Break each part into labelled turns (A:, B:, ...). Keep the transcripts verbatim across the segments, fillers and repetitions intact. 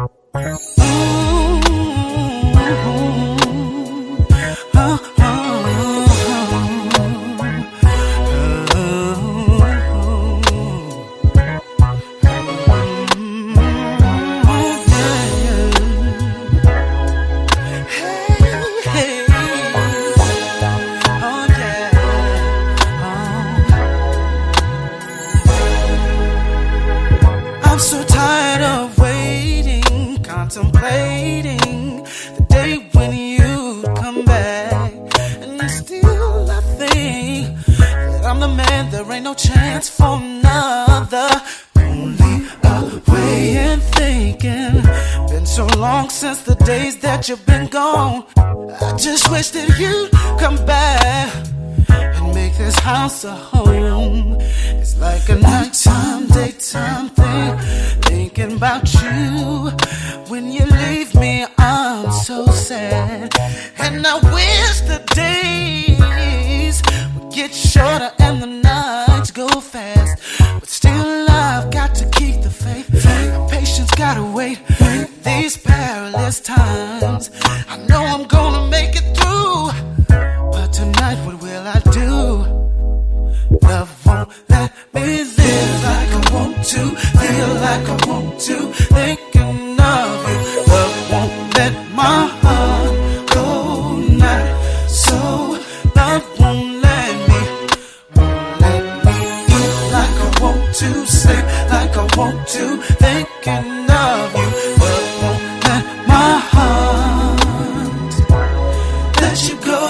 A: I'm so tired of waiting, contemplating the day when you come back. And still I think that I'm the man, there ain't no chance for another. Only away and thinking, been so long since the days that you've been gone. I just wish that you'd come back and make this house a home. It's like a nighttime, daytime thing, thinking about you. When you leave me, I'm so sad. And I wish the days would get shorter and the nights go fast. But still I've got to keep the faith. My patience gotta wait these perilous times. I know I'm gonna make it through, but tonight what will I do? Love won't let me live like I want to, feel like I want to, thinking of you. Love won't let my heart go night. So love won't let me, won't let me eat like I want to, sleep like I want to, thinking of you. Love won't let my heart let you go.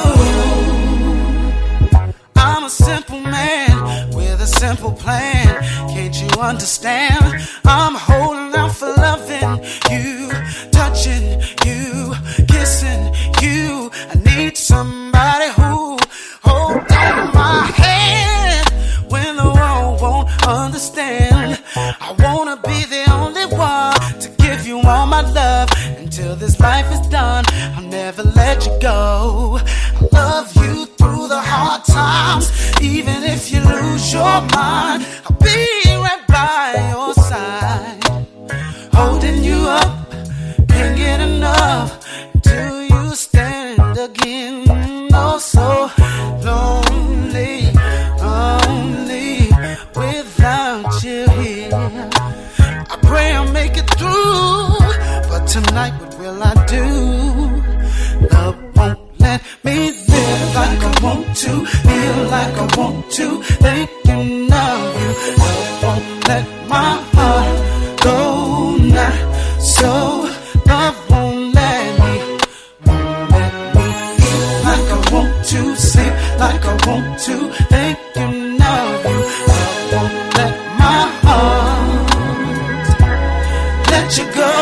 A: I'm a simple man with a simple plan. Can't you understand? I'm holding out for loving you, touching you, kissing you. I need somebody who hold on my hand when the world won't understand. I wanna be the only one to give you all my love until this life is done. I'll never let you go. I love you through the hard times, even if you lose your mind. I'll be right by your side, holding you up, can't get enough till you stand again. Oh, so lonely, lonely without you here. I pray I'll make it through, but tonight what will I do? Love won't let me live like I want to, feel like I want to, thinking of you. Love won't let my heart go now. So love won't let me, won't let me eat like I want to, sleep like I want to, thinking of you. Love won't let my heart let you go.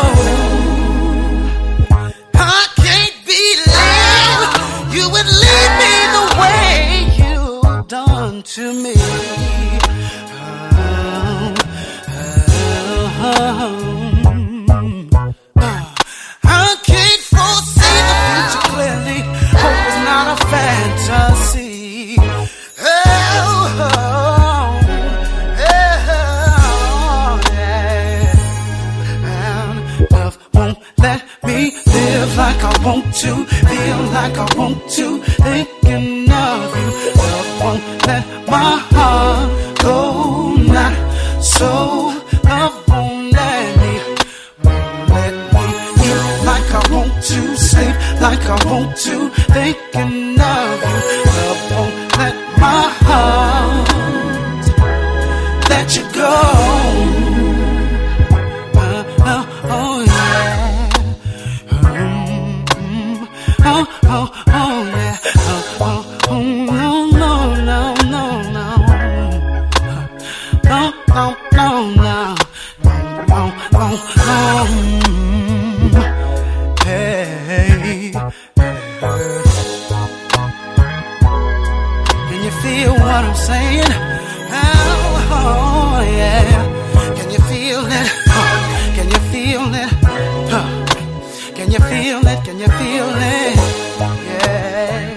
A: I can't believe you would leave me the way you done to me. Oh, oh, oh. I can't foresee the future clearly. Hope is not a fantasy. Oh, oh, oh, yeah. And love won't let me live like I want to, feel like I want to, thinking of you. Love won't let my heart go now. So love won't let me, won't let me eat like I want to, sleep like I want to, thinking of you. Love won't let my heart let you go. Uh, oh, oh yeah. Um, oh, oh, oh yeah. Oh, oh, oh no, no, no, no, no. No, no, no, no. No, no, no, no. Hey, hey. Can you feel what I'm saying? Oh, oh yeah. Can you feel it? Oh, can you feel it? Oh, can you feel it? Can you feel it? Yeah.